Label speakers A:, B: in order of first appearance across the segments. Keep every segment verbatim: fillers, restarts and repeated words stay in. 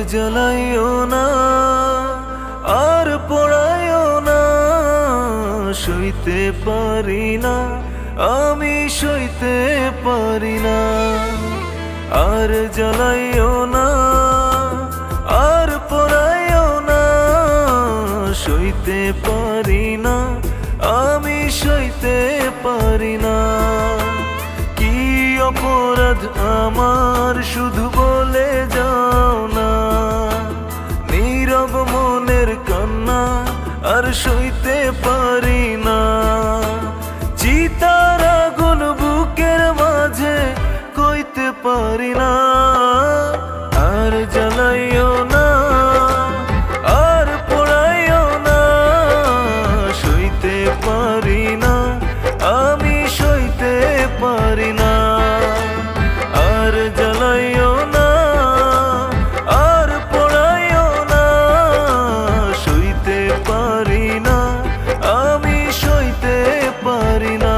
A: জ্বালাইও না, আর পোড়াইও না, সইতে পারি না, আমি সইতে পারি না। আর জ্বালাইও না, আর পোড়াইও না, সইতে পারি না, আমি সইতে পারি না। কি অপরাধ আমার শুধু বলে যাও না, নীরব মনের কান্না আর সইতে পারি না। চিতার আগুন বুকের মাঝে কইতে পারি না। আর জ্বালাইও না, আর পোড়াইও না, সইতে পারি না, আমি সইতে পারি না। আর জ্বালাইও না, আর পোড়াইও না, সইতে পারি না, আমি সইতে পারি না।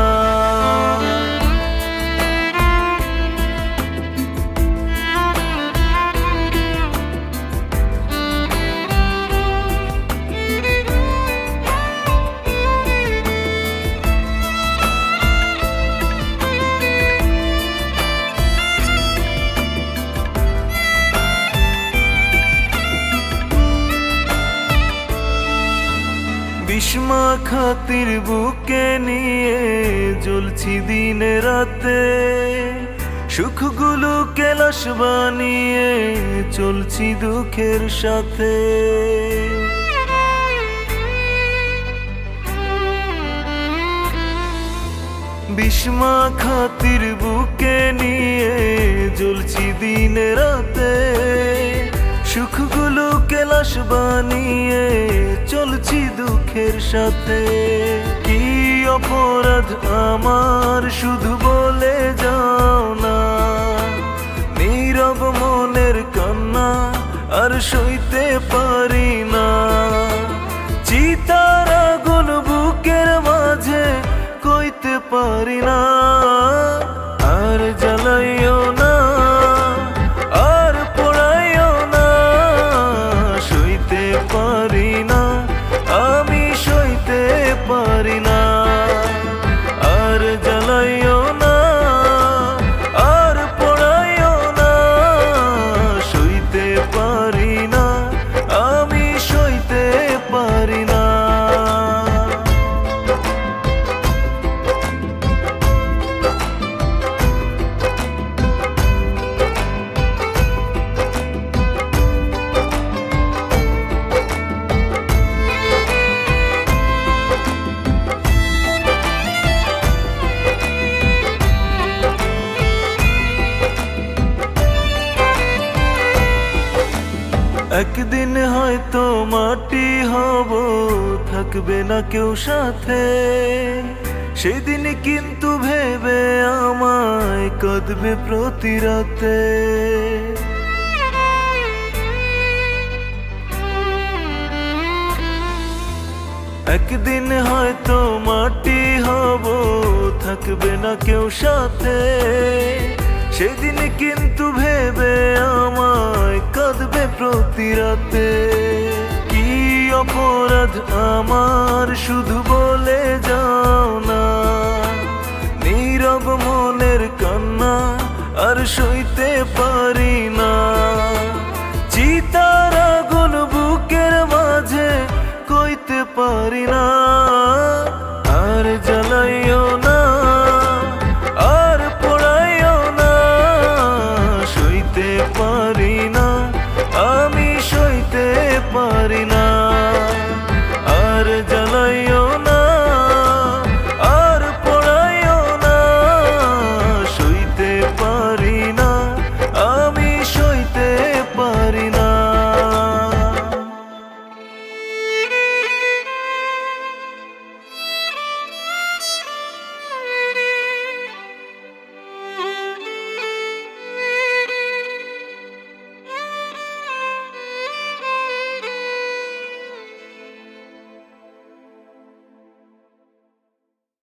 A: বিস্মা খাতির বুকে নিয়ে জ্বলছি দিনে রাতে, সুখগুলো কেলাস বানিয়ে চলছি দুঃখের সাথে। বিস্মা খাতির বুকে নিয়ে জ্বলছি দিনে রাতে, সুখগুলো কেলাস বানিয়ে চলছি দুঃখের সাথে। কি অপরাধ আমার শুধু বলে যাও না, নীরব মনের কান্না আর সইতে পারি না। চিতার আগুন বুকের মাঝে কইতে পারি না। আর জ্বালাইও না, আর পোড়াইও না, সইতে পারি না, আমি সইতে পারি না। আর জ্বালাইও না, আর পোড়াইও না, সইতে পারি না, আমি সইতে পারি না। একদিন হয়তো মাটি হব, থাকবে না কেউ সাথে, সেদিন কিন্তু ভেবে আমায় কাঁদবে প্রতি রাতে। একদিন হয়তো মাটি হব, থাকবে না কেউ সাথে, সেদিন কিন্তু ভেবে আমায় কাঁদবে প্রতি রাতে। কি অপরাধ আমার শুধু বলে যাও না, নীরব মনের কান্না আর সইতে পারি না। চিতার আগুন বুকের মাঝে কইতে পারি না। আর জ্বালাইও না, আর পোড়াইও না, সইতে পারি না, আমি সইতে পারি না।